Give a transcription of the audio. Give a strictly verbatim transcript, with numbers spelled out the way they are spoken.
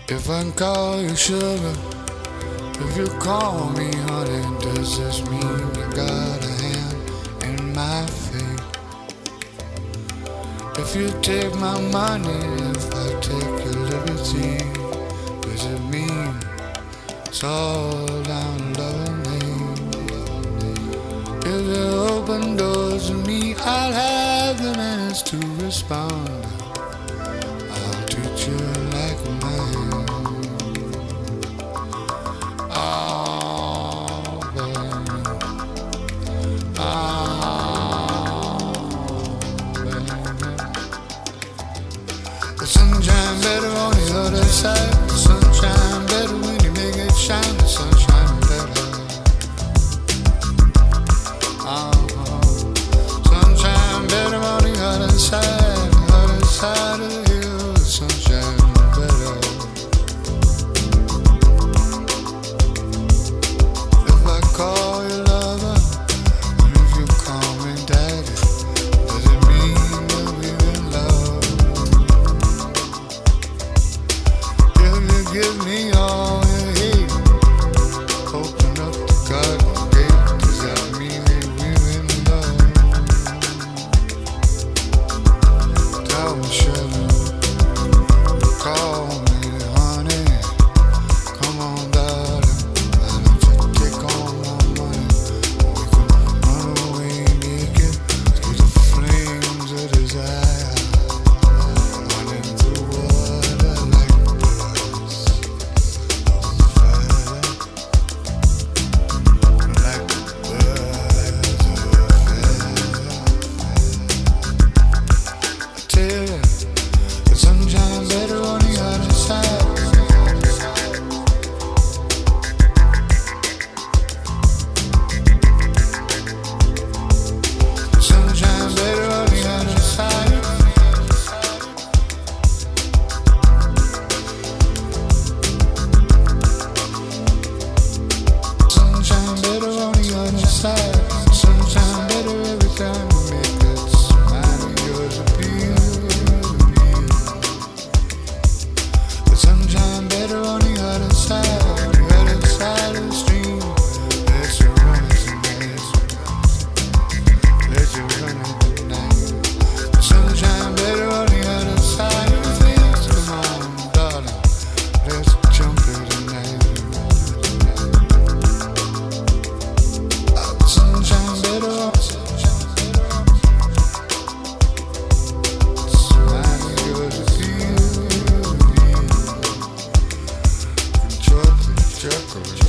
If I call you sugar, if you call me honey, does this mean you got a hand in my fate? If you take my money, if I take your liberty, does it mean it's all down loving me? If you open doors to me, I'll have the manners to respond. I'll treat you like a man. The sunshine better on the other side. The sunshine better when you make it shine. The sunshine better. Uh-huh. Sunshine better on the other side. The other side of the hill. The sunshine better. If I call you lover, and if you call me daddy, does it mean that we're in love? Give me all you hate. Open up the garden gate. Does that mean that we're in love? Tell me, sugar. Call me, honey. Come on, darling. Why don't you take all my money? We can run away naked through the flames of desire. Running through water like the sunshine better on the other side. The sunshine better on the other side. Sunshine better on the other side. Sunshine better every time you make that smile of yours appear. Sunshine better on the other side, the other side of the stream. Let you run it tonight, let you run it tonight. The sunshine better on the other side of the things. Come on, darling, let's jump it tonight. Uh, the sunshine better on the smile of yours appear. Chocolate, chocolate.